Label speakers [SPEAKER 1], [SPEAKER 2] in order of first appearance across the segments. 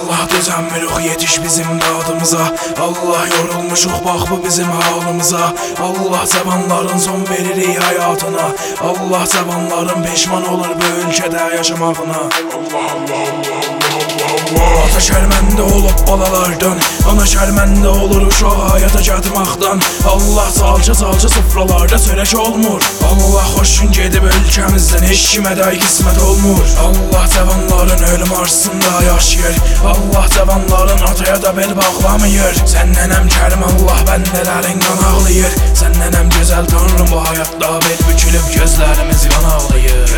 [SPEAKER 1] Allah dözənmirik yetiş bizim dadımıza. Allah yorulmuşuq bax bu bizim halımıza. Allah cavanların son veririk həyatına. Allah cavanların peşman olur bu ölkədə yaşamağına. Ata şərməndə olub balalardan, ana şərməndə olur uşaq həyata çatmaqdan. Allah salça sıfralarda çörək olmur. Allah xoşun gedib ölkəmizdən heç kimə də qismət olmur. Allah cavanların ölüm arzusunda yaşayır. Allah cavanların ataya da bel bağlamayır. Səndən Kərim Allah bəndələrin qan ağlayır. Səndən gözəl tanrım bu həyatda bel bükülüb gözlərimiz qan ağlayır.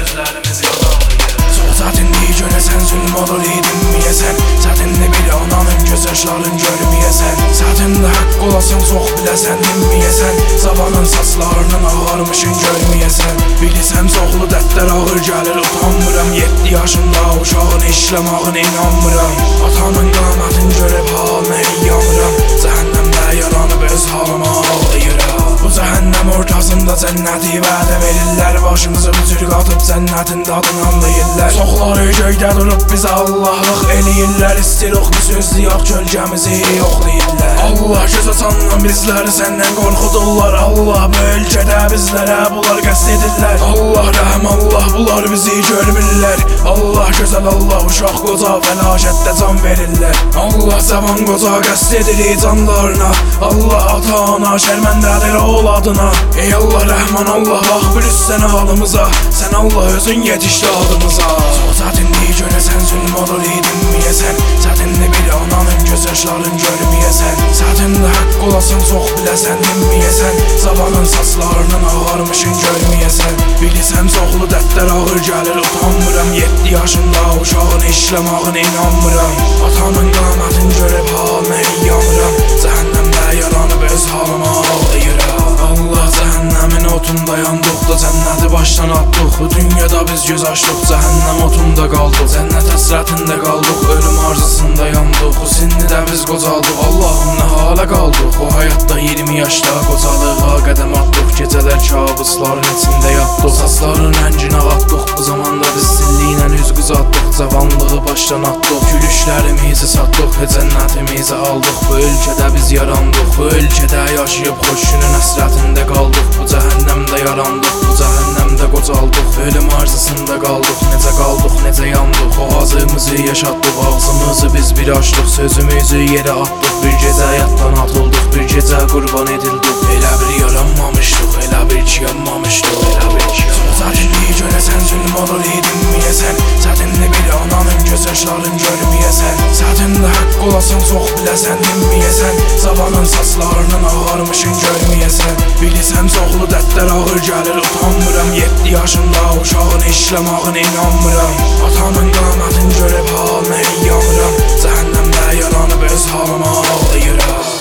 [SPEAKER 1] Çox çətinlik görəsən zülm olur dinməyəsən. Çətinli bir ananın göz yaşların görməyəsən. Çətində haqq olasan çox biləsən dinməyəsən. Zavanın saçlarının ağarmışın görməyəsən. Bilirsən çoxlu dərdlər ağır gəlir utanmıram. 7 yaşında uşağın işləmağına inanmıram. Atamın qamətini görüb halına yanıram. Cəhənnəmdə yaranıb öz halıma ağlayıram. Bu cəhənnəm ortasında cənnəti vədə verirlər. Başımızı büzür qatıb cənnətin dadını anlayırlar. Çoxları göydə durub bizə Allahlıq eləyirlər. İstiruq bir sözdü yox kölgəmizi yoxlayırlar. Allah göz açandan bizləri səndən qorxudurlar. Allah bu ölkədə bizlərə bunlar qəsd edirlər. Allah rəhm Allah bunlar bizi görmürlər. Allah gözəl Allah uşaq qoca fəlakətdə can verirlər. Allah cavan qoca qəsd edir canlarına. Allah ata ana şərməndədir oğladına. Ey Allah rəhman Allah bax bilirsən halımıza. Sən Allah özün yetişdi adımıza. Çox çətinlik görəsən zülm olur dinməyəsən. Çətinli bir ananın göz yaşların görməyəsən. Çətində haqq olasan çox biləsən dinməyəsən. Zavanın saçlarının ağarmışın görməyəsən. Bilirsən çoxlu dərdlər ağır gəlir utanmıram. 7 yaşında uşağın işləmağına inanmıram. Atamın qamətini görüb halına yanıram. Cəhənnəmdə yaranıb öz halıma ağlayıram. Allah cəhənnəmin otunda yandıq da cənnəti başdan atdıq. Bu dünyada biz göz açdıq, cəhənnəm otunda qaldıq. Cənnət həsrətində qaldıq, ölüm arzusunda yandıq. Bu sinnidə biz qocaldıq, Allahım nə halə qaldıq. Bu həyatda 20 yaşda qocalığa qədəm atdıq. Gecələr kabusların içində yatdıq. Saçların rəngini ağatdıq, bu zamanda biz zilliklə üz qızatdıq. Cavanlığı başdan atdıq, gülüşlərimizi satdıq. Cənnətimizi aldıq, bu ölkədə biz yarandıq. Bu ölkədə yaşayıb xoşunun həsrətində qaldıq. Bu cəhənnəmdə yarandıq, bu cəhənnəmdə qocaldıq. Ölüm arzusunda qaldıq, necə qaldıq, necə yandıq. O ağzımızı yaşatdıq, ağzımızı biz bir açdıq. Sözümüzü yerə atdıq, bir gecə həyatdan atıldıq. Bir gecə qurban edildik, elə bir yaranmamışdıq. Elə bir ki yanmamışdıq, elə bir ki yanmamışdıq. Çətinliyi görəsən zülm olur dinməyəsən. Çətinli bir ananın göz yaşların görməyəsən. Çətində haqq olasan çox biləsən dinməyəsən. Zavanın saçlarının ağarmışın görməyəsən. Bilirsən çoxlu dərdlər ağır gəlir utanmıram. 7 yaşında uşağın işləmağına inanmıram. Atamın qamətini görüb halına yanıram. Cəhənnəmdə yaranıb öz halıma ağlayıram.